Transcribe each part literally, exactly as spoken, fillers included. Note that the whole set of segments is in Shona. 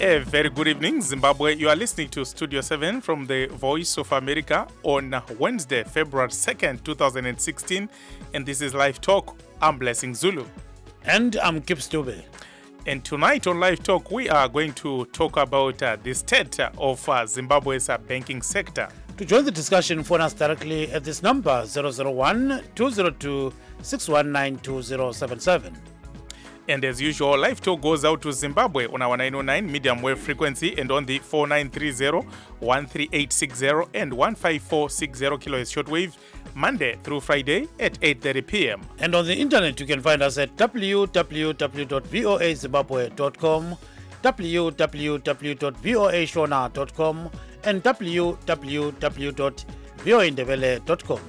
A very good evening, Zimbabwe. You are listening to Studio seven from the Voice of America on Wednesday, February second, two thousand sixteen. And this is Live Talk. I'm Blessing Zulu. And I'm Kip Stube. And tonight on Live Talk, we are going to talk about uh, the state of uh, Zimbabwe's uh, banking sector. To join the discussion, phone us directly at this number, zero zero one, two zero two, six one nine, two zero seven seven. And as usual, Live Talk goes out to Zimbabwe on our nine oh nine medium wave frequency and on the four nine three zero, one three eight six zero and one five four six zero kilohertz shortwave, Monday through Friday at eight thirty p.m. And on the internet, you can find us at w w w dot voa zimbabwe dot com, w w w dot voa shona dot com, and w w w dot voa ndebele dot com.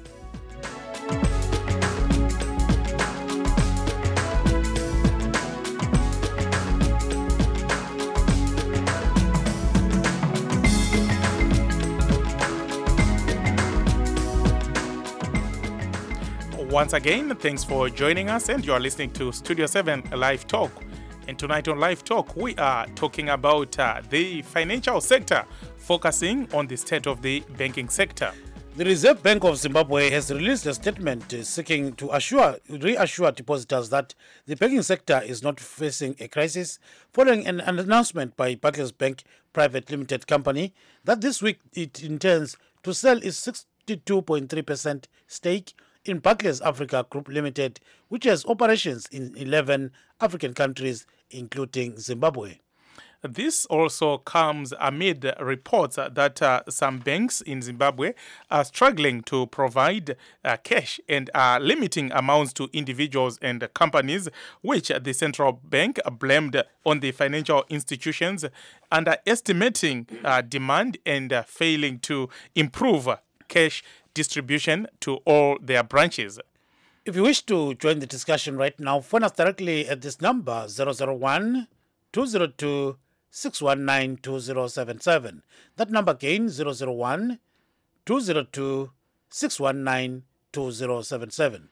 Once again, thanks for joining us, and you are listening to Studio seven Live Talk. And tonight on Live Talk, we are talking about uh, the financial sector, focusing on the state of the banking sector. The Reserve Bank of Zimbabwe has released a statement uh, seeking to assure, reassure depositors that the banking sector is not facing a crisis, following an, an announcement by Barclays Bank Private Limited Company that this week it intends to sell its sixty-two point three percent stake in Barclays Africa Group Limited, which has operations in eleven African countries, including Zimbabwe. This also comes amid reports that uh, some banks in Zimbabwe are struggling to provide uh, cash and are limiting amounts to individuals and companies, which the central bank blamed on the financial institutions, underestimating uh, demand and uh, failing to improve cash distribution to all their branches. If you wish to join the discussion right now, phone us directly at this number, zero zero one, two zero two, six one nine, two zero seven seven. That number again, zero zero one, two zero two, six one nine, two zero seven seven.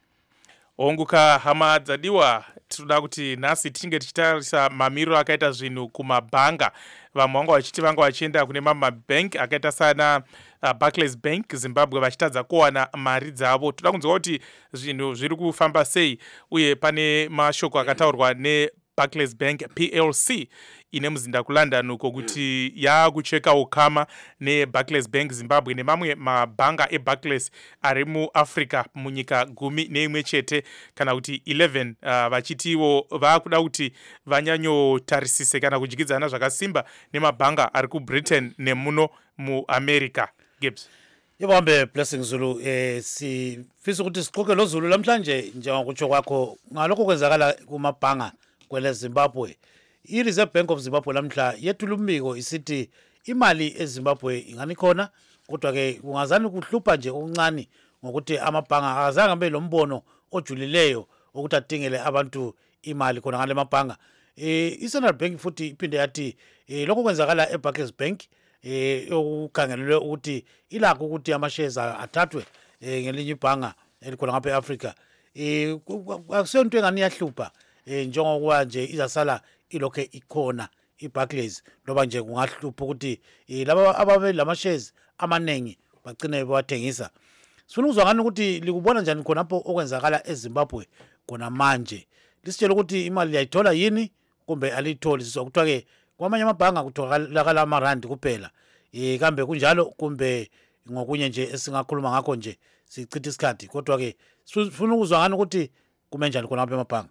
Onguka hama dzadiwa, tinoda kuti nhasi tinge tichitarisa mamiriro akaita zvinhu kumabhanga. Vamwe vanga vachiti vanga vachienda kune mamwe mabank akaita sana uh, Barclays Bank Zimbabwe vachitadza kuwana mari dzavo. Toda kunzwa kuti zvinhu zviri kufamba sei, uye pane mashoko akataurwa ne Barclays Bank P L C ine muzinda kuLondon uko kuti yakucheka ukama ne Barclays Bank Zimbabwe nemamwe mabhanga eBarclays ari muAfrica munyika gumi neimwe chete kana kuti eleven, uh, vachitiwo vakuda kuti vanyanyotarisise kana kujikidzana zvakasimba nemabhanga ari kuBritain nemuno muAmerica. Gibbs. Yebambe Blessing Zulu, eh sifisa ukuthi siqoke lo Zulu namhlanje njengokutsho kwakho ngalokho kwenzakala kumabhanga kwele Zimbabwe. I-Reserve Bank of Zimbabwe lamhla yethula umbiko isithi imali eZimbabwe ingani khona, kodwa ke kungazani kuhlupha nje okuncane ngokuthi amabhanga akazange abe lombono ojulileyo ukuthi adingele abantu imali khona ngale mabhanga. Eh i-Central Bank futhi iphinde yathi eh lokho kwenzakala eBarclays Bank eh okukhangelelwe ukuthi ilakho ukuthi ama-shares athathwe eh ngelinye ibhanga elikhona ngapha eAfrica. Eh akusonto engani yahlupha eh njengokuba nje izasala ilokho ikhona iBarclays, ngoba nje kungahlupha ukuthi laba ababe lama shares amanengi bagcine bawathengisa. Sifuna ukuzwa ngani ukuthi likubona njani khonapho okwenzakala eZimbabwe khona manje. Lisitshela ukuthi imali yayithola yini kumbe alitholi, sizwa kuthiwa ke kwamanye amabhanga kutholakala amarandi kuphela. Eh kambe kunjalo kumbe ngokunye nje esingakhuluma ngakho nje sichitha isikhathi, kodwa ke sifuna ukuzwa ngani ukuthi kumenjani khonapho emabhanga.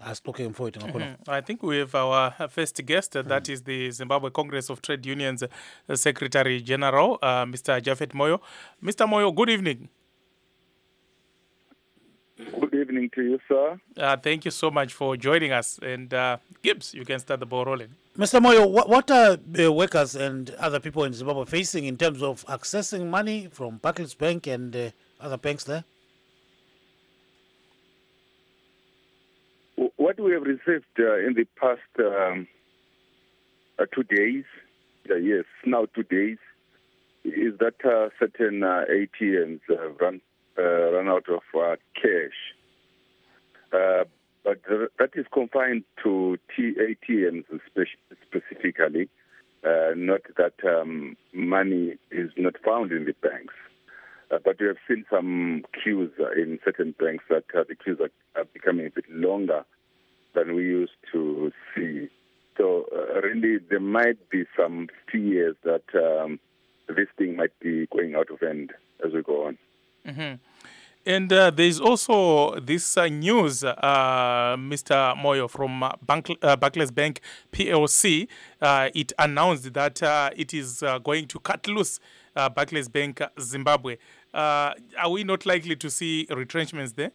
Mm-hmm. I think we have our first guest, uh, that mm. is the Zimbabwe Congress of Trade Unions uh, Secretary General, uh, Mister Japhet Moyo. Mister Moyo, good evening. Good evening to you, sir. Uh, thank you so much for joining us. And uh, Gibbs, you can start the ball rolling. Mister Moyo, what, what are uh, workers and other people in Zimbabwe facing in terms of accessing money from Barclays Bank and uh, other banks there? What we have received uh, in the past um, uh, two days, uh, yes, now two days, is that uh, certain uh, A T Ms uh, run uh, run out of uh, cash. Uh, but th- that is confined to T- A T Ms spe- specifically, uh, not that um, money is not found in the banks. Uh, but we have seen some queues uh, in certain banks that uh, the queues are, are becoming a bit longer than we used to see. So uh, really there might be some fears that um, this thing might be going out of hand as we go on. Mm-hmm. And uh, there's also this uh, news, uh, Mister Moyo, from uh, Bank, uh, Barclays Bank P L C. Uh, it announced that uh, it is uh, going to cut loose uh, Barclays Bank Zimbabwe. Uh, are we not likely to see retrenchments there?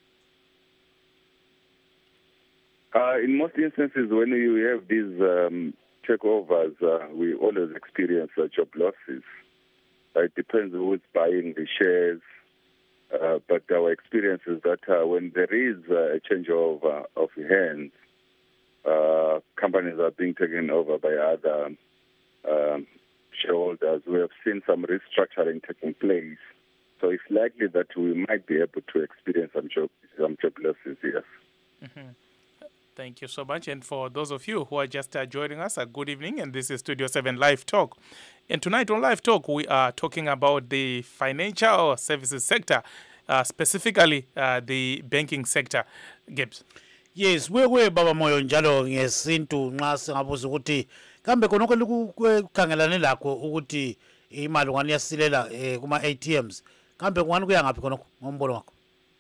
Uh, in most instances, when you have these um, takeovers, uh, we always experience uh, job losses. Uh, it depends who is buying the shares. Uh, but our experience is that uh, when there is uh, a change of, uh, of hands, uh, companies are being taken over by other um, shareholders. We have seen some restructuring taking place. So it's likely that we might be able to experience some job, some job losses, yes. Mm-hmm. Thank you so much. And for those of you who are just uh, joining us, a good evening. And this is Studio seven Live Talk. And tonight on Live Talk, we are talking about the financial services sector, uh, specifically uh, the banking sector. Gibbs. Yes, wewe baba Moyo njalo ngesintu nxa singabuza ukuthi kambe khonokho likukhangelane lakho ukuthi imali ngani yasilela eh, kuma A T Ms. Kambe ngani kuya ngaphi khonokho ngombono wakho?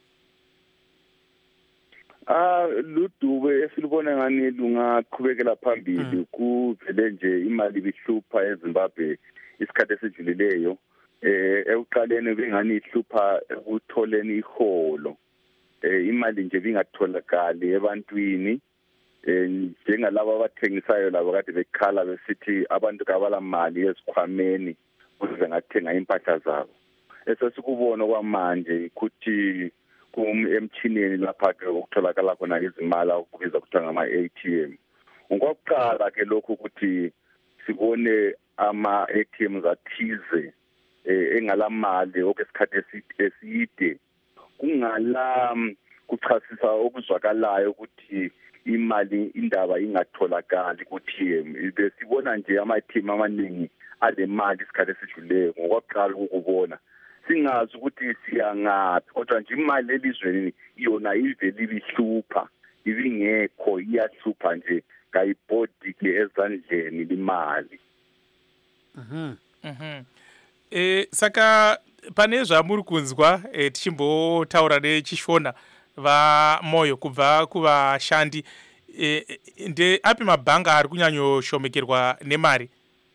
Ah ludube esilibona ngani lungaqhubekela phambili kuvele nje imali bihlupha eZimbabwe isikhathi esijulileyo eh ekuqaleni bengani ihlupha ekutholeni iholo eh imali nje bingatholakali ebantwini eh njengalabo abathengisayo labo kade bekhala besithi abantu kabala mali ezikhwameni ukuze ngathenga impahla zabo esesikubona kwamanje ukuthi kum emchineni lapha ke ukutholakala khona izimali okubiza kuthiwa ngama-A T M. Ngokuqala ke lokhu ukuthi sibone ama-A T Ms athize eh engalamali okwesikhathi eside kungala kuchasisa okuzwakalayo ukuthi imali indaba ingatholakali ku-T M. Besibona nje ama-A T M amaningi ale mali isikhathi esijuleyo ngokuqala ukubona singazi ukuthi siyangaphi kodwa nje imali elizweni iyona ivele ibihlupha ibingekho iyahlupha nje kayibhodi ke ezandleni limali. Mhm mhm eh saka pane zvamuri kunzwa eh, tichimbotaura nechishona va Moyo kubva kuvashandi eh, nde api mabhanga ari kunyanyoshomekerwa nemari?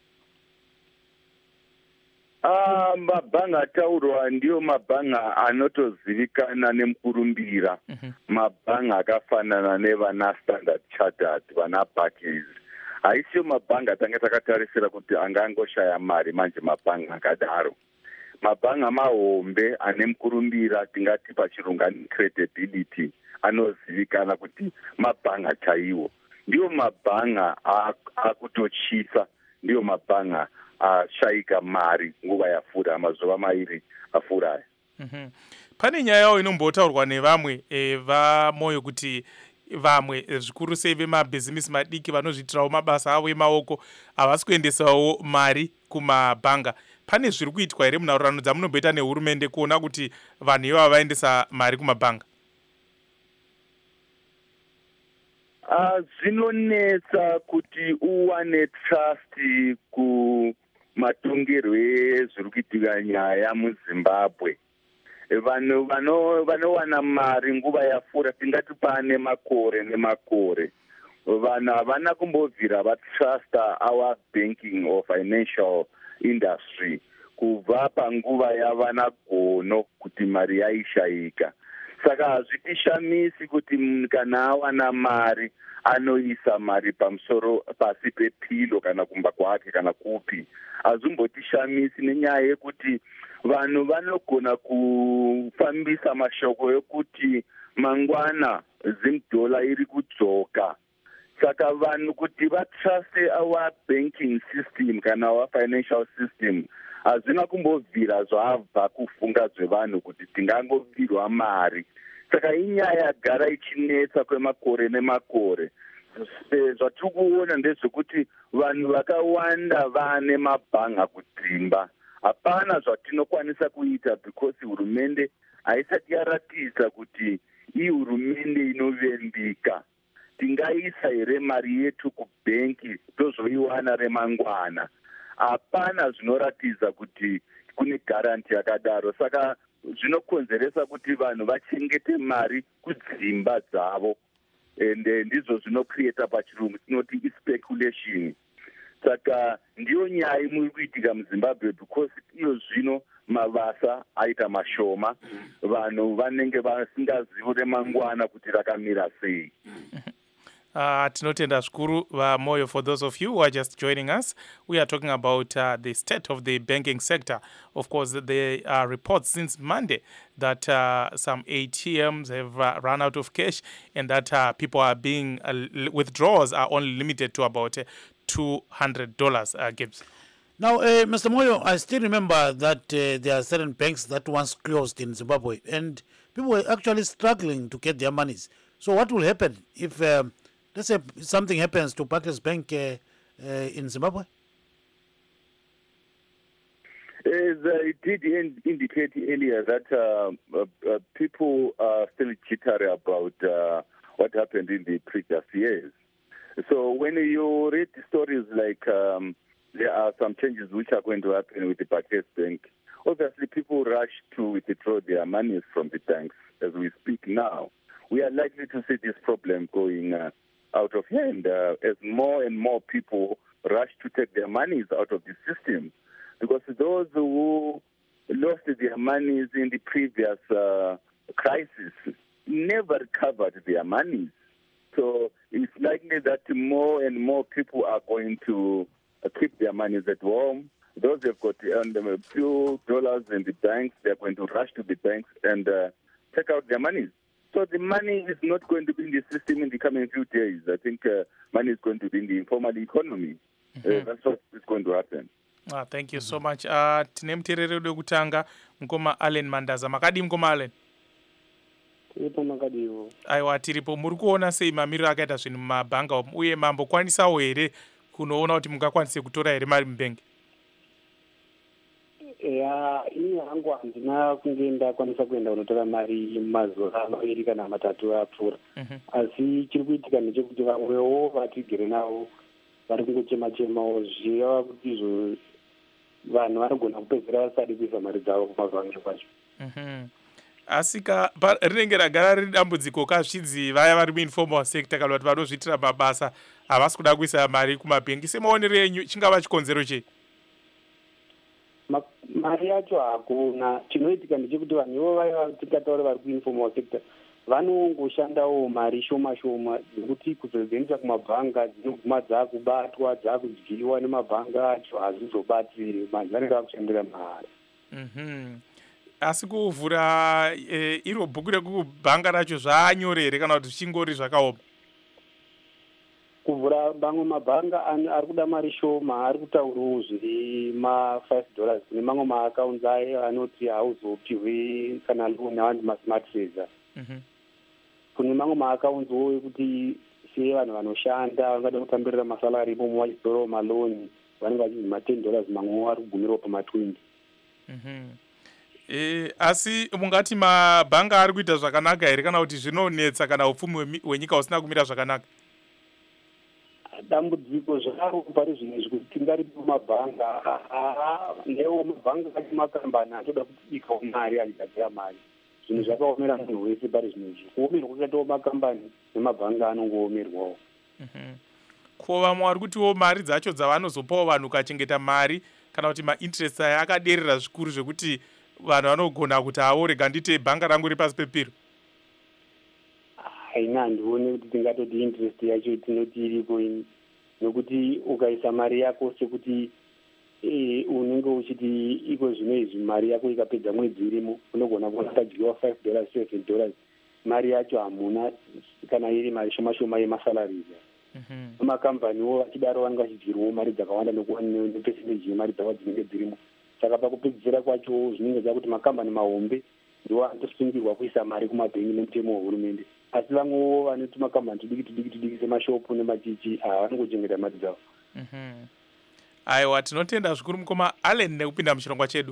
Ah mabhanga ataurwa ndiyo mabhanga anotozivikana nemukurumbira. Mm-hmm. Mabhanga akafanana nevana Standard Chartered vana Barclays. Haisiyo mabhanga tanga takatarisira kuti angangoshaya mari manje mabhanga akadaro. Mabhanga mahombe ane mukurumbira tingati pachirungani credibility anozivikana kuti mabhanga chaiwo. Ndiyo mabhanga akutochisa, ndiyo mabhanga ashaika mari nguva yafura amazuva mairi afurayo. Mm-hmm. Pane nyaya inombotaurwa nevamwe e, va Moyo kuti vamwe zvikuru sei vemabhizimisi madiki vanozviitirawo mabasa avo emaoko havasi kuendesawo mari kumabhanga. Pane zviri kuitwa here munhaurirano dzamunomboita nehurumende kuona kuti vanhu ivava vaendesa mari kumabhanga? Uh, zvinonetsa kuti uwane trust kumatongerwo ezviri kuitika nyaya muZimbabwe. Vanhu vanowana mari nguva yafura tingati pane makore nemakore. Vanhu havana kumbobvira vatrusta our banking or financial industry kubva panguva yavana gono kuti mari yaishayika. Saka hazvitishamisi kuti kana awana mari anoisa mari pamusoro pasi pepilo kana kumba kwake kana kupi. Hazvimbotishamisi nenyaya yekuti vanhu vanogona kufambisa mashoko ekuti mangwana zimdola iri kudzoka. Saka vanhu kuti vatruste our banking system kana our financial system hazvina kumbobvira zvabva kufunga zvevanhu kuti tingangovirwa mari saka inyaya yagara ichinetsa kwemakore nemakore. Zvatiri kuona ndezvekuti vanhu vakawanda vane mabhanga kudzimba. Hapana zvatinokwanisa kuita because hurumende haisati yaratidza kuti iyi hurumende inovembika. Tingaisa here mari yetu kubhenki tozoiwana remangwana. Hapana zvinoratidza kuti kune garanti yakadaro. Saka zvinokonzeresa kuti vanhu vachengete mari kudzimba dzavo. Ende ndizvo zvinocreata pachirungu tinoti ispeculation. Saka ndiyo nyaya imwe kuitika muZimbabwe because iyo zvino mabasa aita mashoma, vanhu vanenge vasingazivi remangwana kuti rakamira sei. Uh, tinotenda zvikuru vaMoyo. For those of you who are just joining us, we are talking about uh, the state of the banking sector. Of course, there are reports since Monday that uh, some A T Ms have uh, run out of cash and that uh, people are being, uh, withdrawals are only limited to about uh, two hundred dollars, uh, Gibbs. Now, uh, Mister Moyo, I still remember that uh, there are certain banks that once closed in Zimbabwe and people were actually struggling to get their monies. So what will happen if... Um, let's say something happens to Barclays Bank uh, uh, in Zimbabwe? As I did in, indicate earlier that uh, uh, uh, people are still jittery about uh, what happened in the previous years. So when you read stories like um, there are some changes which are going to happen with the Barclays Bank, obviously people rush to withdraw their monies from the banks as we speak now. We are likely to see this problem going uh, out of hand uh, as more and more people rush to take their monies out of the system, because those who lost their monies in the previous uh, crisis never recovered their monies. So it's likely that more and more people are going to uh, keep their monies at home. Those who have got um, a few dollars in the banks, they're going to rush to the banks and uh, take out their monies. So the money is not going to be in the system in the coming few days. I think uh, money is going to be in the informal economy. Mm-hmm. uh, that's what is going to happen. Ah, thank you so much. Uh, tine muterere wedu wekutanga mukoma Allen Mandaza. Makadi mukoma Allen? Tiripo makadiwo. Aiwa, tiripo. Muri kuona sei mamiriro akaita zvinhu mumabhanga uye mambokwanisawo here kunoona kuti mungakwanise kutora here mari mubhengi? Ya, ini hangu handina kunge ndakwanisa kuenda kunotora mari mazuva maviri kana matatu apfuura. Asi chiri kuitika ndechekuti vamwewo vatigere navo vari kungochema-chemawo zviva kuti izvo vanhu vanogona kupedzera vasadi kuisa mari dzavo kumabhangi kwacho. Asi rinenge ragara riri dambudziko kazvidzi vaya vari muinformal sector kana kuti vanozviitira mabasa havasi kuda kuisa mari kumabhengi. Semaonero enyu chingava chikonzero chei? Mari yacho hakuna. Chinoitika ndechekuti vanhuvo vaya tikataura vari kuinformal sector vanongoshandawo mari shoma shoma dzekuti kuzodzendesa kumabhanga dzinoguma dzakubatwa dzakudyiwa nemabhanga acho hazizobatsiri manhu vanenge vakushandira mari. Asi kuvhura e, iro bhuku rekubhanga racho zvanyore here kana kuti zvichingori zvakaoma? Kuvhura mamwe mabhanga ari kuda mari shoma ari kutaurawo zviri ma-five dollars nemamwe maakaunti ayo anoti hauzopiwe kana loan avanti ma-smart saver. Kune mamwe maakauntiwo ekuti se vanhu vanoshanda vangada kutambirira masalari ipomo vachizorawo maloni vanenge vachinzi ma-ten dollars mamwewo ari kugumirawo pama-twenty. E, asi mungati mabhanga ari kuita zvakanaka here kana kuti zvinonetsa kana upfumi hwenyika usina kumira zvakanaka? Dambudziko zvaro pari zvinezvi kuti tingaripo mabhanga newo mabhanga kati makambani atoda kubikawo mari achigadzira mari. Zvinhu zvakaomera munhu wese pari zvinezvi. Kuomerwa kwakatawo makambani nemabhanga anongoomerwawo. Ko vamwe vari kutiwo mari dzacho dzavanozopawo vanhu ukachengeta mari kana kuti mainterest aya akaderera zvikuru zvekuti vanhu vanogona kuti hawo rega ndite bhanga rangu ripasi pepiro. Haina, handione kuti tingatoti interest yacho tinoti iripo ini, nokuti ukaisa mari yako sekuti e, unenge uchiti iko zvino izvi mari yako ikapedza mwedzi irimo unogona kuona kadyiwa five dollars seven dollars mari yacho hamuna kana iri mari shoma shoma yemasalari. Makambaniwo vachidaro vanenge vachidyirwawo mari dzakawanda nepercentage yemari dzavo dzinenge dzirimo. Saka pakupedzisira kwacho zvinenge zvakuti makambani mahombe ndiwanotosungirwa kuisa mari kumabhengi nemutemo wehurumende, asi vamwewo vanoti makambani tudiki tudiki tudiki semashopu nemachichi vanongochengeta mari dzavo. Mhm. Aiwa, tinotenda zvikuru mukoma Allen nekupinda muchirongwa chedu.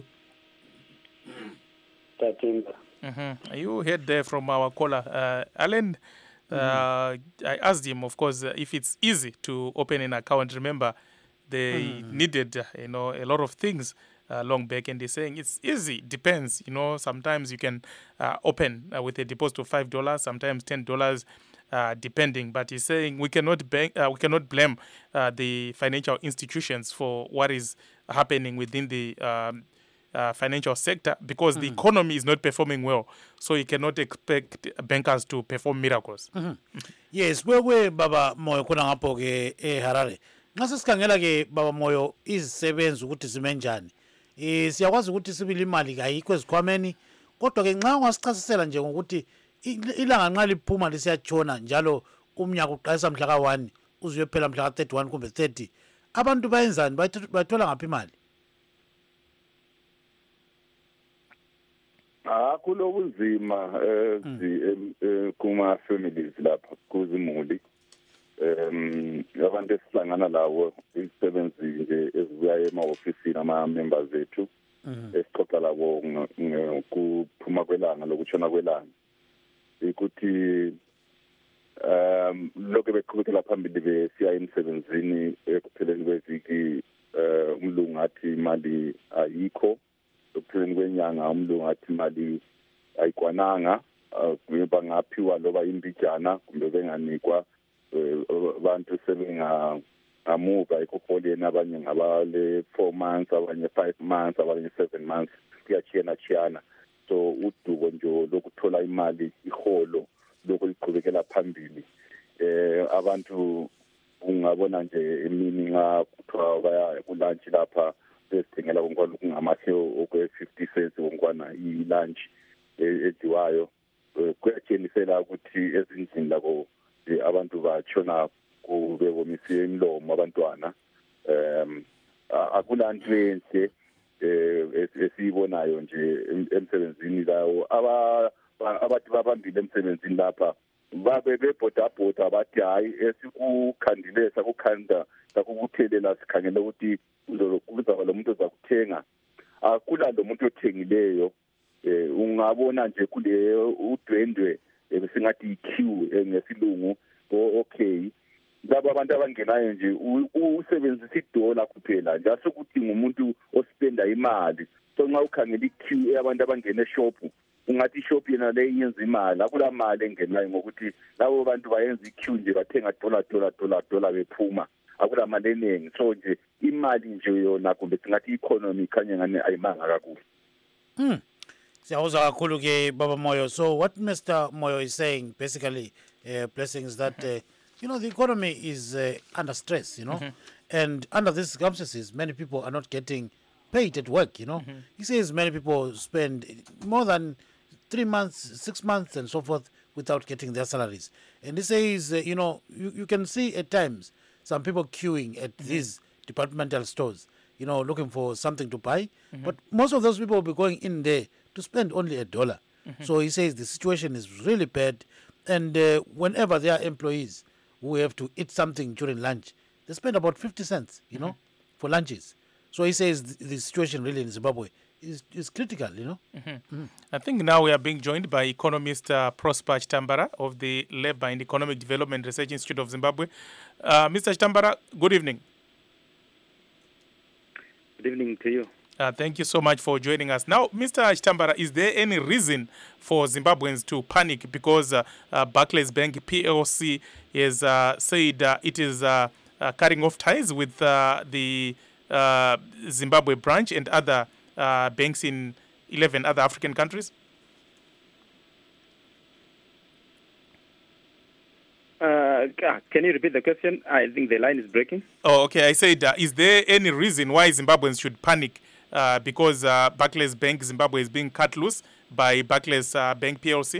Tatenda. Mm-hmm. You heard there from our caller, uh, Alan. Uh, mm-hmm. I asked him, of course, uh, if it's easy to open an account. Remember, they mm-hmm. needed, uh, you know, a lot of things uh, long back, and they're saying it's easy. Depends, you know. Sometimes you can uh, open uh, with a deposit of five dollars, sometimes ten dollars, uh, depending. But he's saying we cannot bank, uh, we cannot blame uh, the financial institutions for what is happening within the Um, Uh, financial sector, because mm. the economy is not performing well, so you cannot expect bankers to perform miracles. Mm-hmm. Yes, wewe baba Moyo khona ngapho ke eHarare. Nxa sesikhangela ke baba Moyo izisebenzi ukuthi zimenjani. Eh siyakwazi ukuthi sibili imali kayikho ezikhwameni, kodwa ke nxa ungasichasisela nje ngokuthi ilanga nxa liphuma lisiyatshona njalo umnyaka uqalisa mhla ka one uzuye phela mhla ka thirty-one kumbe thirty, abantu bayenzani, bayithola ngaphi imali? Ah, kulobunzima eh kuma families lapha kuzimuli. Um abantu esihlangana lawo isebenzi nje ezibuya ema-ofisini ama-members ethu esixoxa labo kuphuma kwelanga lokutshona kwelanga ukuthi um lokho beqhubekela phambili besiya emsebenzini ekupheleni kweviki umlungu athi imali ayikho, ekupheleni kwenyanga umlungu athi imali ayikwananga, bangaphiwa loba imbijana kumbe benganikwa abantu sebengamuva ekuholeni, abanye ngabale four months, abanye five months, abanye seven months, kuyachiyana chiyana. So udubo nje lokuthola imali iholo lokho liqhubekela phambili. Eh abantu ungabona nje emini nxa kuthiwa baya kulunch lapha besithengela konkwana okungamahle okwe fifty cents konkwana i-lunch ediwayo, kuyatshenisela ukuthi ezindlini labo abantu batshona kubekomise imilomo abantwana. Um akulanto enhle esiyibonayo nje emsebenzini lawo abathi babambile emsebenzini lapha babe bebhodabhoda bathi hayi esikukhandile sakukhanda sakukuthelela sikhangele ukuthi kuzaba lo muntu ozakuthenga. Akula lo muntu othengileyo, ungabona nje kule udwendwe besingathi i-queue ngesilungu. Okay, laba abantu abangenayo nje usebenzisa idola kuphela nje, asukuthi ngumuntu ospenda imali. So nxa ukhangela i-queue yabantu abangena eshop, ungathi ishop yena le yenza imali, akula mali engenayo ngokuthi labo bantu bayenza i-queue nje bathenga dola dola dola dola bephuma, akula mali eningi. So nje imali nje yona kumbe singathi i-economy khanye ngane ayimanga kakhulu. Hmm. Siyawuzwa kakhulu ke Baba Moyo. So what Mister Moyo is saying basically, uh, blessings, is that uh, you know the economy is uh, under stress, you know, mm-hmm. and under these circumstances, many people are not getting paid at work. You know, mm-hmm. he says many people spend more than three months, six months, and so forth without getting their salaries. And he says, uh, you know, you, you can see at times some people queuing at mm-hmm. these departmental stores, you know, looking for something to buy, mm-hmm. but most of those people will be going in there to spend only a dollar. Mm-hmm. So he says the situation is really bad, and uh, whenever there are employees who have to eat something during lunch, they spend about fifty cents, you mm-hmm. know, for lunches. So he says the, the situation really in Zimbabwe is, is critical, you know. Mm-hmm. Mm-hmm. I think now we are being joined by economist uh, Prosper Chitambara of the Labour and Economic Development Research Institute of Zimbabwe. Uh, Mister Chitambara, good evening. Good evening to you. Uh, thank you so much for joining us. Now, Mister Chitambara, is there any reason for Zimbabweans to panic because uh, uh, Barclays Bank P L C has uh, said uh, it is uh, uh, cutting off ties with uh, the uh, Zimbabwe branch and other uh, banks in eleven other African countries? Uh, can you repeat the question? I think the line is breaking. Oh, okay. I said, uh, is there any reason why Zimbabweans should panic uh, because uh, Barclays Bank Zimbabwe is being cut loose by Barclays uh, Bank P L C?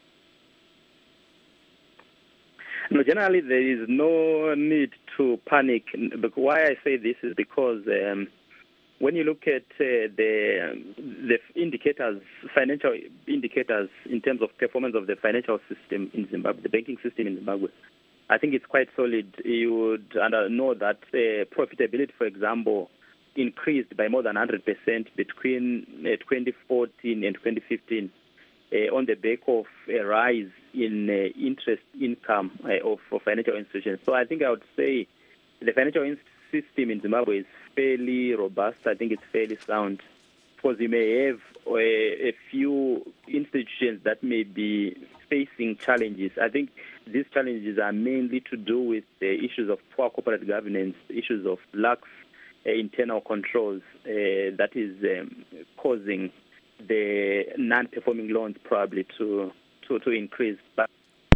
No, generally there is no need to panic. Why I say this is because um, when you look at uh, the the indicators, financial indicators in terms of performance of the financial system in Zimbabwe, the banking system in Zimbabwe, I think it's quite solid. You would know that uh, profitability, for example, increased by more than one hundred percent between uh, twenty fourteen and twenty fifteen uh, on the back of a rise in uh, interest income uh, of, of financial institutions. So I think I would say the financial in- system in Zimbabwe is fairly robust. I think it's fairly sound, because you may have uh, a few institutions that may be facing challenges. I think these challenges are mainly to do with the issues of poor corporate governance, issues of lax uh, internal controls uh, that is um, causing the non-performing loans probably to to, to increase. But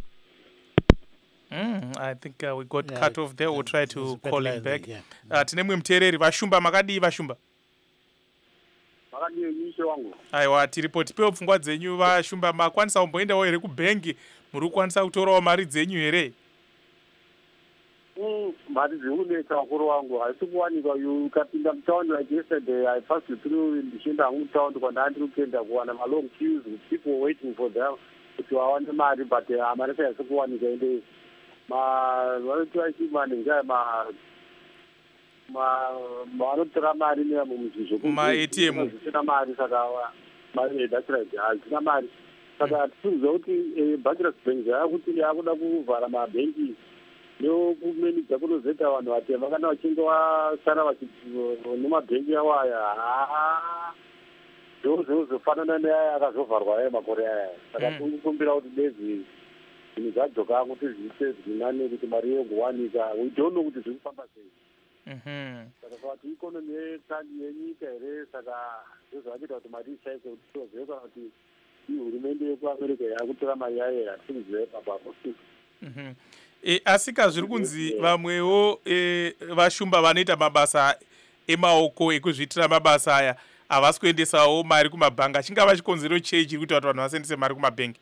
Mm, I think uh, we got Yeah, cut off there. We'll yeah, try there's to a bad call line him there, back. yeah. Uh, tine mwe mteereri vashumba makadii vashumba aiwa tiripo tipewo pfungwa dzenyu vashumba makwanisa kumboendawo here kubhengi muri kukwanisa kutorawo mari dzenyu here mari dzikunetsa mukuru wangu haisi kuwanikwa ukapinda mutaundi like yesterday I passed through ndichienda hangu mutaundi kwandandiri kuenda kuwana malong queues people waiting for them kuti vawane mari but mari haisi kuwanika ende vanoti vachimane ngaa ma vanotora mari ma-A T M zvisina mari saka mari that's right hazina mari saka tikuziva kuti Barclays Bank yakuti yakuda kuvhara mabhengi nokumenidza kunozoita vanhu vatema kana vachinge vasara nemabhengi avo aya ndozozofanana neaya akazovharwa aya makore aya saka tikukumbira kuti dezi zvinhu zvadzoka kuti zviite zvinane kuti mari yogowanika we don't know kuti zviri kufamba sei saka kuti ikonomi yenyika here saka zvozvakaita kuti mari ishaike kuti tozive kana kuti ihurumende yekuamerica yakutora mari yayo hatikuzive papapo E, asika zviri kunzi vamwewo e, vashumba vanoita mabasa emaoko ekuzviitira mabasa aya havasi kuendesawo mari kumabhangi chingava chikonzero chei chiri kuti vanhu vasendese mari kumabhengi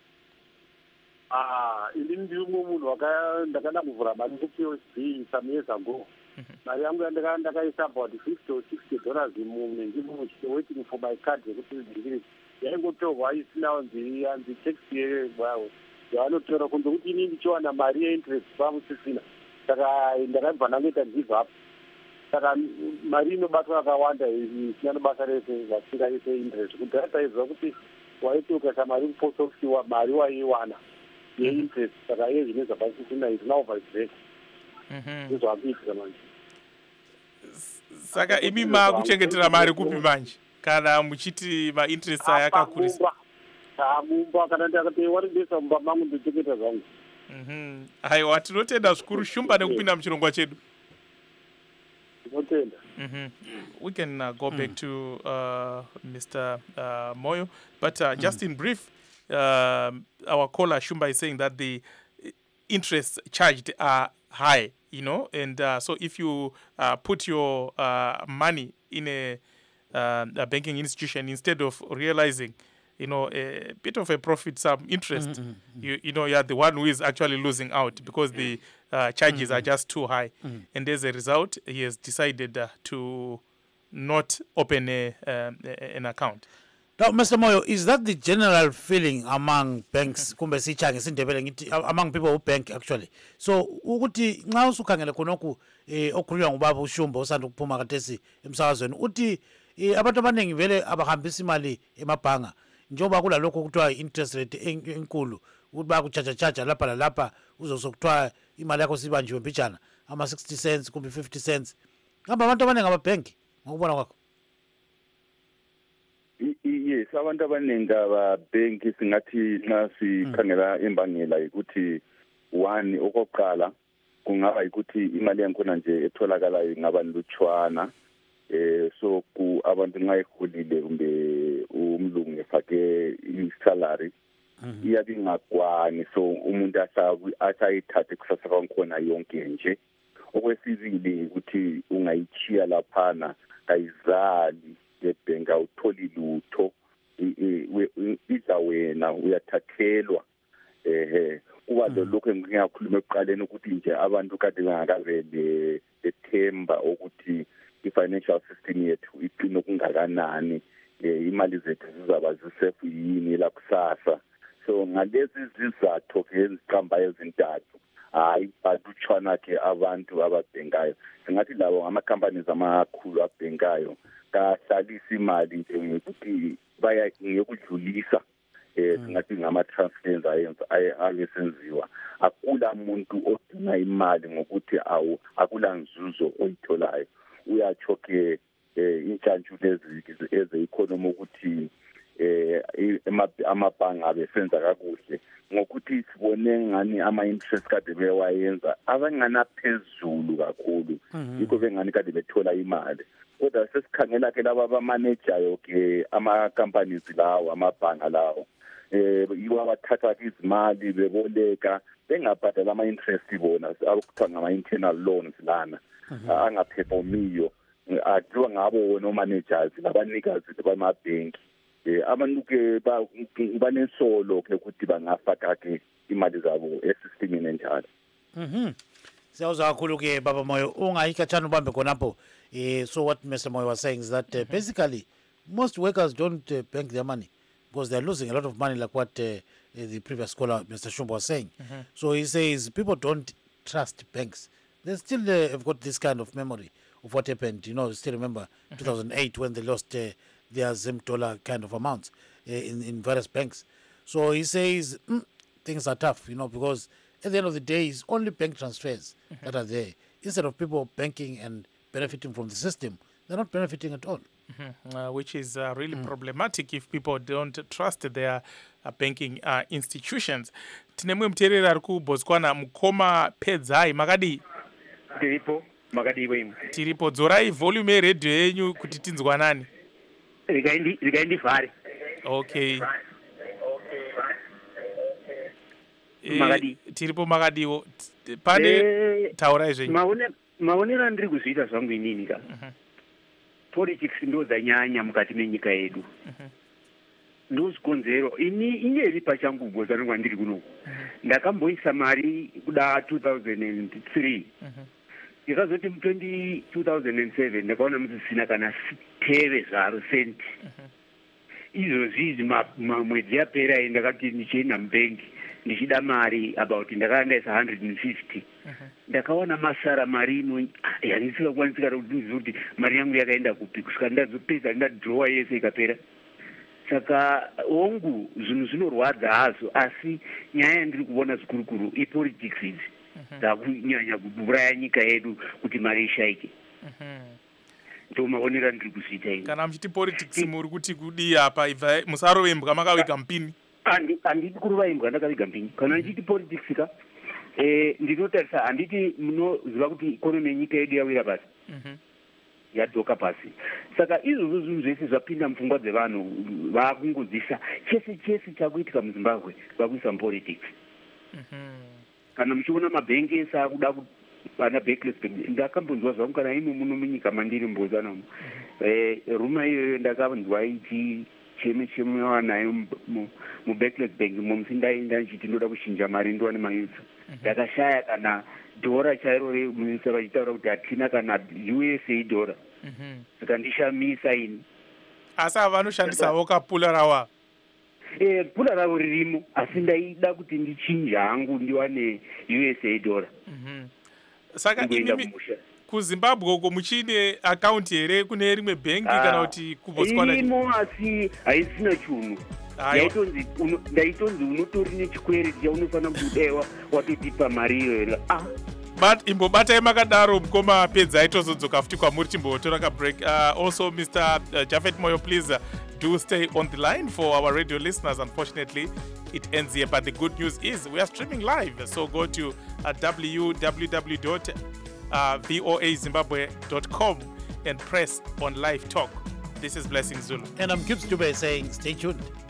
ini ndiri umwe munhu ndakanda kuvhura mari ku P O S B some years ago mari yangu ndakaisa about fifty or sixty dollars mumwe ndimo waiting for my card yekuti ndikiri yaingotorwa isina nzi anzi tax yewawo yavanotora kunze kuti ini ndichiwana mari yeinterest pamusisina saka ndakabva ndangoita give up saka mari inobatwa akawanda isina nobasa rese vasika ise interest kudhara taiziva kuti waiti ukaisa mari kupost office mari waiiwana yeinterest saka iye zvine zvapasisina izina overbreak ndizvakuitika manje saka imi makuchengetera mari kupi manje kana muchiti mainterest aya akakurisa mumba kana ndakati waridesa mumba mangu ndichengeta zvangu aiwa tinotenda zvikuru shumba nekupinda muchirongwa chedu tinotenda we can uh, go back to uh, Mister Uh, Moyo but uh, just in brief uh, our caller Shumba is saying that the interests charged are high, you know, and uh, so if you uh, put your uh, money in a, uh, a banking institution instead of realizing you know, a bit of a profit, some interest, mm-hmm, mm-hmm. you you know, you're the one who is actually losing out because the uh, charges mm-hmm. are just too high. Mm-hmm. And as a result, he has decided uh, to not open a, um, a, an account. Now, Mister Moyo, is that the general feeling among banks, kumbe sichange sindebele ngithi among people who bank actually? So, ukuthi nxa usukhangele khonokhu eh okhulunywa ngubaba uShumba usanda ukuphuma kathesi emsakazweni, uthi abantu abaningi vele abahambisa imali emabhanga. Njengoba kulalokho kuthiwa interest rate enkulu ukuthi bayakuchacha chacha lapha lalapha uzosokuthiwa imali yakho sibanjiwe mbijana ama sixty cents kumbe fifty cents. Ngaba abantu abaningi ababhenki ngokubona kwakho. Yes, abantu abaningi ababhenki singathi nxa sikhangela imbangela ukuthi one okokuqala kungaba ukuthi imali yankhona nje etholakalayo ingaba lutshwana. Eh so ku abantu nxa ehulile kumbe umlungu efake isalary iyabe ingakwani so umuntu asayithathe kusasa kwankhona yonke nje. Okwesibili ukuthi ungayichiya laphana ayizali ebhenki awutholi lutho iza wena uyathathelwa ehe kuba lokho engiyakhuluma ekuqaleni ukuthi nje abantu kade bangakaze bethemba ukuthi i-financial system yethu iqine kungakanani, eh, imali zethu zizaba zisefu yini la kusasa. So ngalezi zizathu ke eziqamba ezintathu hayi badutshwana ke abantu ababhengayo, singathi labo ngama-companies amakhulu abhengayo kahlalisa imali nje ukuthi baya ngekudlulisa, eh singathi ngama-transfers ayenza ayesenziwa. Akula muntu odinga imali ngokuthi awu akula nzuzo oyitholayo. Uyatsho ke intshantshu lezi eze-economy ukuthi eh amabhanga abesenza kakuhle ngokuthi sibone ngani ama-interest kade bewayenza abanganaphezulu kakhulu, yikho bengani kade bethola imali. Kodwa sesikhangela ke laba abamanejayo ke ama-companies lawo, amabhanga lawo, eh yibo abathatha izimali beboleka bengabhadala ama-interest bona akuthiwa ngama-internal loans lana angaphefomiyo, akuthiwa ngabo wona o-managers labanikazi bamabhenki. Eh abantu ke banesolo ke ukuthi bangafaka ke imali zabo esystemini enjalo. Mhm. Siyawuzwa kakhulu ke Baba Moyo, ungayikhatshana ubambe khonapho. Eh so what Mister Moyo was saying is that uh, basically most workers don't uh, bank their money because they're losing a lot of money, like what uh, the previous caller Mister Shumba was saying. Mm-hmm. So he says people don't trust banks. They still uh, have got this kind of memory of what happened. You know, still remember mm-hmm. two thousand eight when they lost uh, their Zim dollar kind of amounts uh, in, in various banks. So he says mm, things are tough, you know, because at the end of the day, it's only bank transfers mm-hmm. that are there. Instead of people banking and benefiting from the system, they're not benefiting at all. Mm-hmm. Uh, which is uh, really mm. problematic if people don't trust their uh, banking uh, institutions. Tinemwe mterera ari kuBotswana, Mukoma Pedzai, makadi? Tiripo, makadi wemu. Tiripo, dzorai volume yeredhiyo yenyu kuti tinzwanani. Rikaindi fari. Okay. Makadi. E, tiripo makadiwo. Pane e, taurai zvenyu. Maone maonera ndiri kuzviita zvangu inini ka. Uh-huh. Politics ndo dzanyanya mukati menyika yedu. Uh-huh. Ndo zikonzero ini inyeri pachangu Botswana kwandiri kuno. Uh-huh. Ndakamboisa mari kuda two thousand three. Uh-huh. Ikazoti mu two thousand seven ndakaona musisina kana teve zvaro senti. Uh-huh. Izvozvi mwedzi yapera ndakati ndichienda mubenki ndichida mari about ndakaandaisa one hundred fifty. Uh-huh. Ndakaona masara mari ino yanisingakwanisika kuti ndizokuti mari yangu yakaenda kupi kusvika ndazopedza ndadhirowa yese ikapera. Saka ongu zvinhu zvinorwadza hazvo, asi nyaya yandiri kuona zikurukuru ipolitics idzi dzakunyanya kuuraya nyika yedu kuti mari ishaike. Ndo maonera ndiri kuzviita ini. Kana muchiti politics muri kuti kudii apa, ibva musarove makavika mpini? Handiti kuruva imbwa ndakaviga mpini. Kana ndichiti politics ka eh ndinotarisa handiti munoziva kuti ikonomi yenyika yedu yawira pasi. Mhm. Yadzoka pasi. Saka izvozvo zvinhu zvese zvapinda mupfungwa dzevanhu vakungodzisa chese chese chakuitika muZimbabwe vakuisa mupolitics. Mhm. Kana muchiona mabhengi ese akuda vana Barclays Bank, ndakambonzwa zvangu kana imi muno munyika mandiri muBotswana umu. Eh ruma iyoyo ndakanzwa ichi cheme cheme wanayo muBarclays Bank musi ndaenda ndichiti ndoda kuchinja mari ndiwane mayusa. Ndakashaya kana dhora chairo remunisa vachitaura kuti hatina kana U S A dhora. Saka ndishamisa ini. Asi vanoshandisawo kapula rawa. Eh pula ravo ririmo, asi ndaida kuti ndichinja hangu ndiwane U S A dhora. Mhm. Saka imi kuZimbabwe uko muchine account here kune rimwe bank kana kuti kuBotswana? Imo asi haisina chunhu. Ndaitonzi ndaitonzi unotori nechikwere chaunofanira kudewa watotipa mari iyoyo. Ah. But imbobatai makadaro Mukoma Pedzai tozodzoka futi kwamuri timbotora ka break. Uh, also Mister Uh, Japhet Moyo, please uh, do stay on the line for our radio listeners. Unfortunately, it ends here, but the good news is we are streaming live. So go to uh, w w w dot voa zimbabwe dot com and press on live talk. This is Blessing Zulu. And I'm Gibbs Dube saying stay tuned.